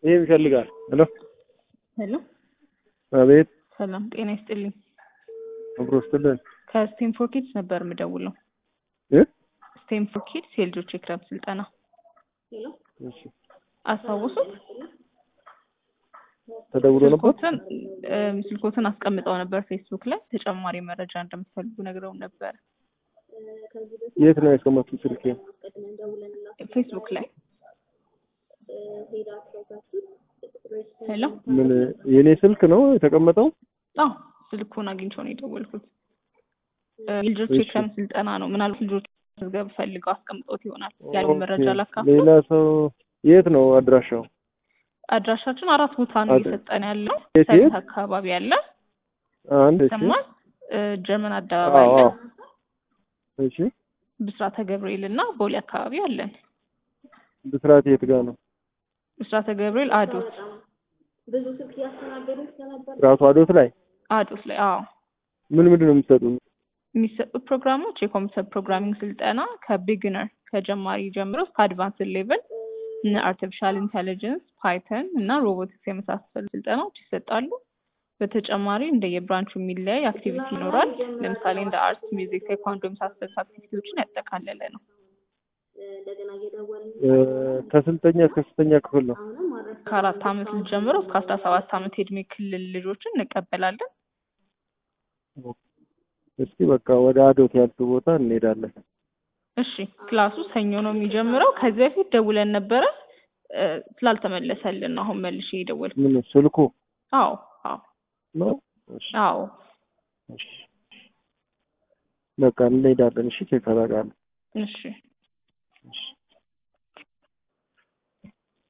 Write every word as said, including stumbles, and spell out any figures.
ይሄ ይፈልጋል። ሄሎ ሄሎ አቤት። ሰላም ጤና ይስጥልኝ። አብሮስተልን ከስቴንፎርድ ኪድስ ነበር የምደውለው። እ ስቴንፎርድ ኪድስ የልጆች የክረምት ስልጠና እሺ አስታውሱት? ተደውሎ ነበር። ስልኮትን ስልኮትን አስቀምጠው ነበር ፌስቡክ ላይ ተጨማሪ መረጃ እንደምትፈልጉ ነግረው ነበር። የት ነው ያስቀመጡት ስልኬ? ፌስቡክ ላይ። ሄሎ ምን የኔ ስልክ ነው የተቀመጠው? አዎ ስልኩን አግኝቼ ነው የደወልኩት። የልጆች የክረምት ስልጠና ነው። ምናልባት ልጆች መዝገብ ፈልገው አስቀምጠውት ይሆናል። ያለው መረጃ ላካፍል። ሌላ ሰው የት ነው አድራሻው? አድራሻችን አራት ቦታ ነው እየሰጠን ያለው። የት ሰንት አካባቢ ያለ አንድ እሺ ሰማን ጀርመን አደባባይ አለ። እሺ ብስራተ ገብርኤል እና ቦሌ አካባቢ አለን። ብስራተ የት ጋር ነው? ብስራተ ገብርኤል አዶት ብዙ ስልክ ያስተናገዱት ነበር። ራሱ አዶት ላይ አዶት ላይ አዎ። ምን ምንድን ነው የምትሰጡት? የሚሰጡት ፕሮግራሞች የኮምፒውተር ፕሮግራሚንግ ስልጠና ከቢግነር ከጀማሪ ጀምሮ እስከ አድቫንስድ ሌቭል እና አርቲፊሻል ኢንተለጀንስ፣ ፓይተን እና ሮቦቲክስ የመሳሰሉ ስልጠናዎች ይሰጣሉ። በተጨማሪ እንደ የብራንቹ የሚለያይ አክቲቪቲ ይኖራል። ለምሳሌ እንደ አርት፣ ሚውዚክ፣ ቴኳንዶ የመሳሰሉ አክቲቪቲዎችን ያጠቃለለ ነው። ከስንተኛ እስከ ስንተኛ ክፍል ነው? ከአራት ዓመት ልጅ ጀምሮ እስከ አስራ ሰባት ዓመት የእድሜ ክልል ልጆችን እንቀበላለን። እስኪ በቃ ወደ አዶት ያልቱ ቦታ እንሄዳለን። እሺ ክላሱ ሰኞ ነው የሚጀምረው። ከዚህ በፊት ደውለን ነበረ ስላልተመለሰልን አሁን መልሼ የደወልኩት። ምን ስልኩ? አዎ አዎ ነው። እሺ አዎ እሺ በቃ እንሄዳለን። እሺ ቼክ አደርጋለሁ። እሺ እሺ